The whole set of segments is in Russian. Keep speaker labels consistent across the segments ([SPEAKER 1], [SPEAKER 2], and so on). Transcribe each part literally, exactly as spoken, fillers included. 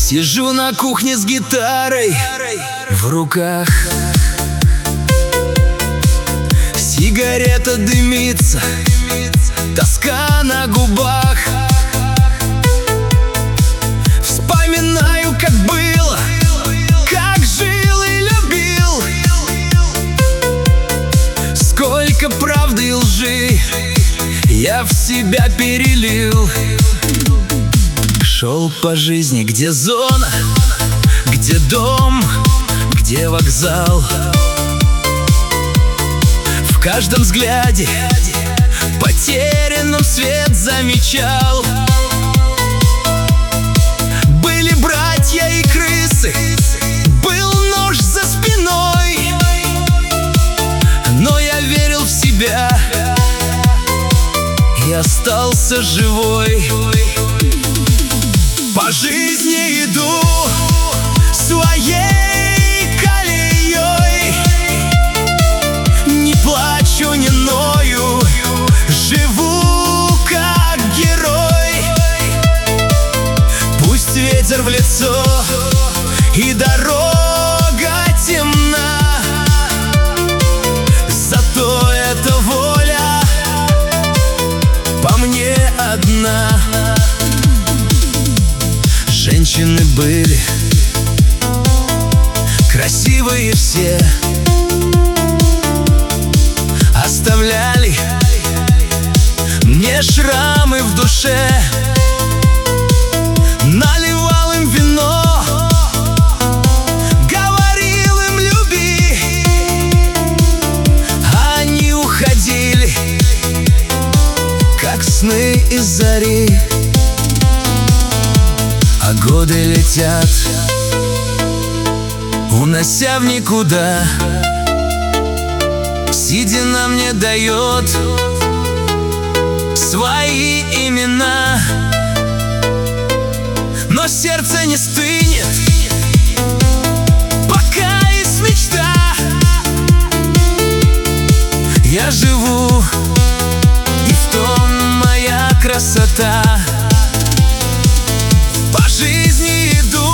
[SPEAKER 1] Сижу на кухне с гитарой в руках, сигарета дымится, тоска на губах. Вспоминаю, как было, как жил и любил, сколько правды и лжи я в себя перелил. Шел по жизни, где зона, где дом, где вокзал. В каждом взгляде потерянным свет замечал. Были братья и крысы, был нож за спиной, но я верил в себя и остался живой. По жизни иду своей колеей, не плачу, не ною, живу как герой. Пусть ветер в лицо и дорога темна, зато эта воля по мне одна. Женщины были красивые все, оставляли мне шрамы в душе. Наливал им вино, говорил им люби, а они уходили, как сны из зари. А годы летят, унося в никуда. Седина мне дает свои имена, но сердце не стынет, пока есть мечта. Я живу, и в том моя красота. По жизни иду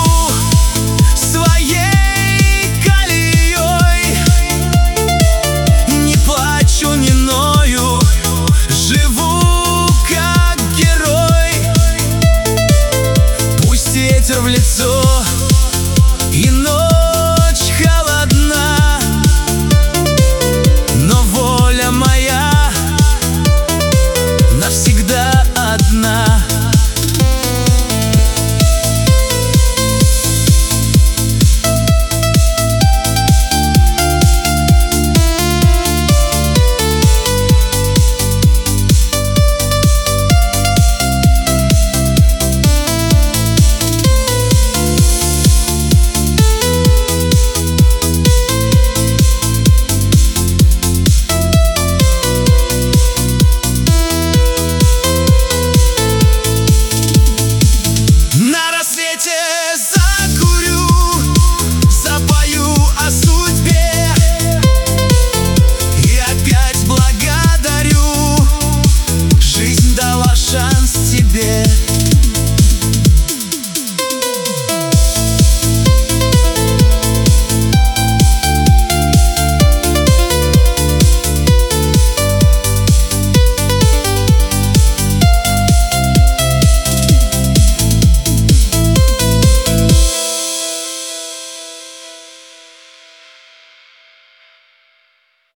[SPEAKER 1] своей колеей, не плачу, не ною, живу как герой. Пусть ветер в лицо